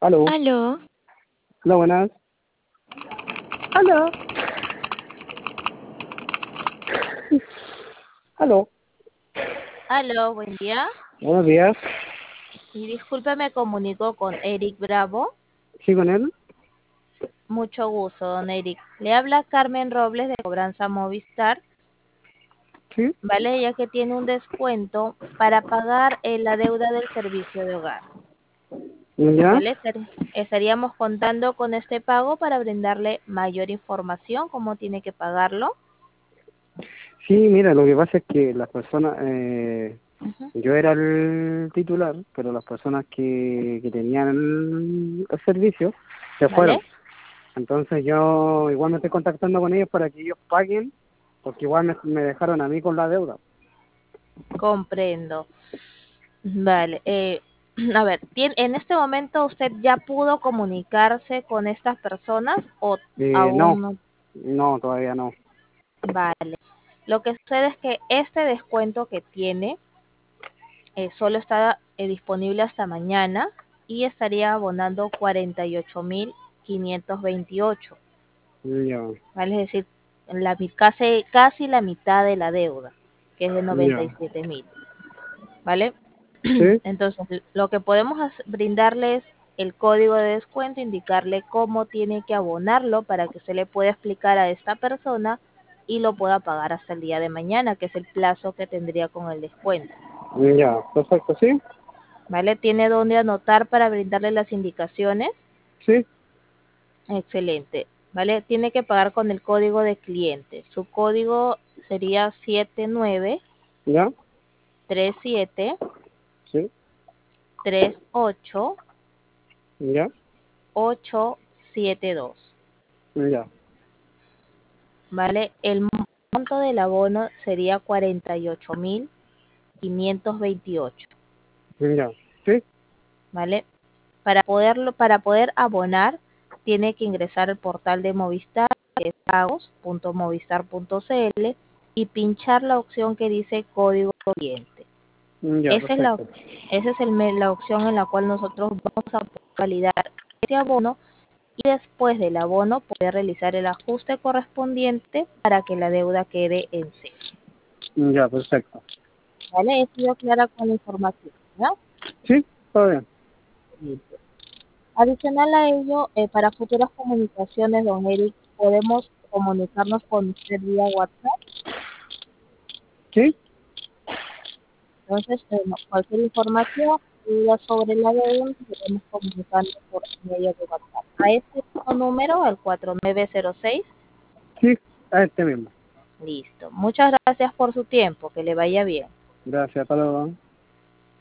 Aló, Aló, hola, buenas. Aló, aló, aló, buen día. buenos días. Y disculpe, me comunico con Eric Bravo. ¿Sí con él? Mucho gusto, don Eric. Le habla Carmen Robles de Cobranza Movistar, Sí, ¿vale? Ya que tiene un descuento para pagar la deuda del servicio de hogar, ya. ¿vale? Estaríamos contando con este pago para brindarle mayor información, cómo tiene que pagarlo. Sí, mira, lo que pasa es que las personas, Ujú. yo era el titular, pero las personas que tenían el servicio se fueron. ¿Vale? Entonces yo igual me estoy contactando con ellos para que ellos paguen, porque igual me dejaron a mí con la deuda. Comprendo. Vale. A ver, ¿en este momento usted ya pudo comunicarse con estas personas o No, aún no? no, todavía no. Vale. Lo que sucede es que este descuento que tiene solo está disponible hasta mañana y estaría abonando 48.528, Ya, ¿vale? Es decir, casi la mitad de la deuda, que es de noventa y ya. siete mil. ¿Vale? Sí, Entonces, lo que podemos brindarle es el código de descuento, indicarle cómo tiene que abonarlo para que se le pueda explicar a esta persona y lo pueda pagar hasta el día de mañana, que es el plazo que tendría con el descuento. ya, perfecto, sí, ¿Vale? ¿Tiene dónde anotar para brindarle las indicaciones? sí, Excelente. ¿Vale? Tiene que pagar con el código de cliente. Su código sería ya, 7937 sí, 38 ya, 872. ya, ¿Vale? El monto del abono sería 48.528. ya, sí, ¿Vale? Para poder abonar, tiene que ingresar al portal de Movistar, que es pagos.movistar.cl, y pinchar la opción que dice código cliente. ya, Esa es la, perfecto. esa es la opción en la cual nosotros vamos a validar este abono y después del abono poder realizar el ajuste correspondiente para que la deuda quede en cero. Ya, perfecto. ¿Vale? He sido clara con la información, ¿no? Sí, todo bien. Listo. Adicional a ello, para futuras comunicaciones, don Eric, podemos comunicarnos con usted vía WhatsApp. Sí, Entonces, no, cualquier información duda sobre la deuda, nos podemos comunicar por medio de WhatsApp. A este mismo número, al 4906. sí, a este mismo. Listo. Muchas gracias por su tiempo. Que le vaya bien. Gracias, hasta luego.